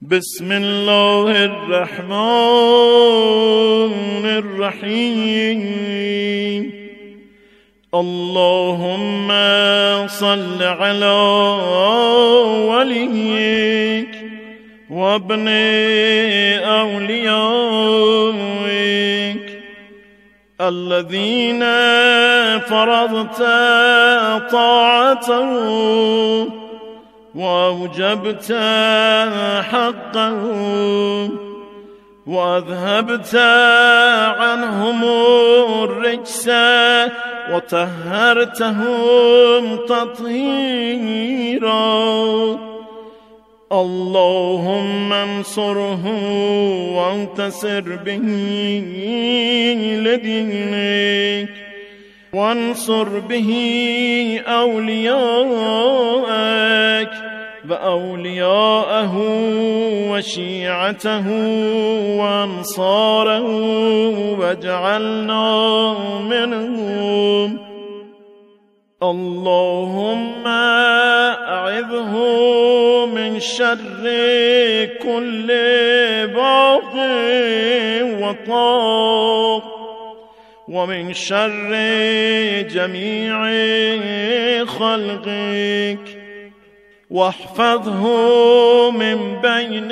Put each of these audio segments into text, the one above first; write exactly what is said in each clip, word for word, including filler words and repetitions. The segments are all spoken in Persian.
بسم الله الرحمن الرحیم. اللهم صل على وليك وابن أوليائك الذين فرضت طاعته وأوجبت حقه وأذهبت عنهم الرجس وطهرتهم تطهيرا. اللهم انصره وانتصر به لدينك وانصر به أولياءك وأولياءه وشيعته وأنصاره واجعلنا منهم. اللهم أعذه من شر كل باغ وطاغ ومن شر جميع خلقك، واحفظه من بين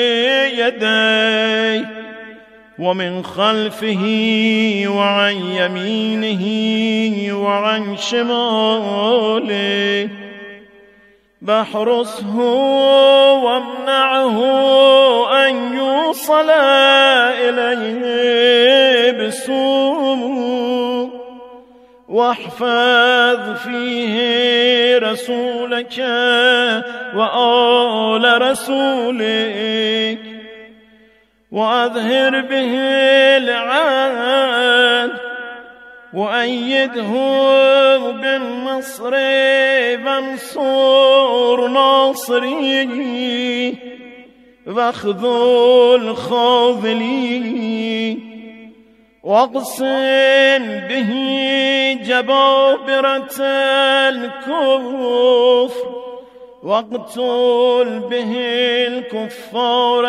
يديه ومن خلفه وعن يمينه وعن شماله، واحرسه وامنعه أن يوصل إليه بسوء، واحفظ فيه رسولك وآل رسولك، وأظهر به العدل، وأيده بالنصر وانصر ناصريه، واخذل خاذليه، واقسم به جبابرة الكفر، واقتل به الكفار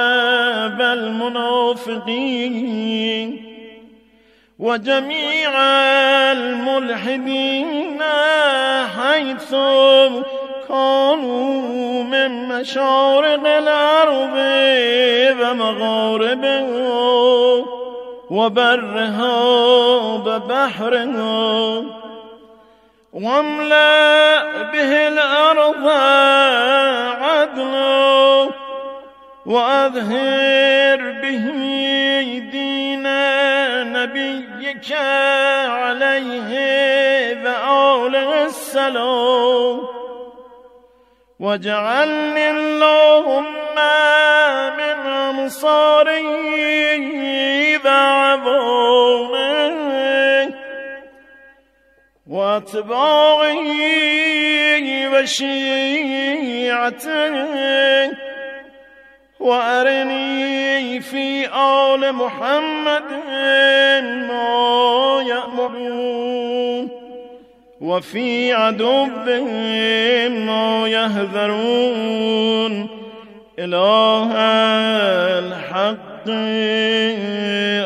والمنافقين وجميع الملحدين حيث كانوا من مشارق الأرض ومغاربها وبرها وبحرها، واملأ به الأرض عدلا، وأظهر به دين نبيك عليه وآله السلام، واجعلني اللهم من أنصاره وعوانه واتباعه وشيعته، وأرني في آل محمد ما يأمرون وفي عدوهم ما يهذرون. إله الحق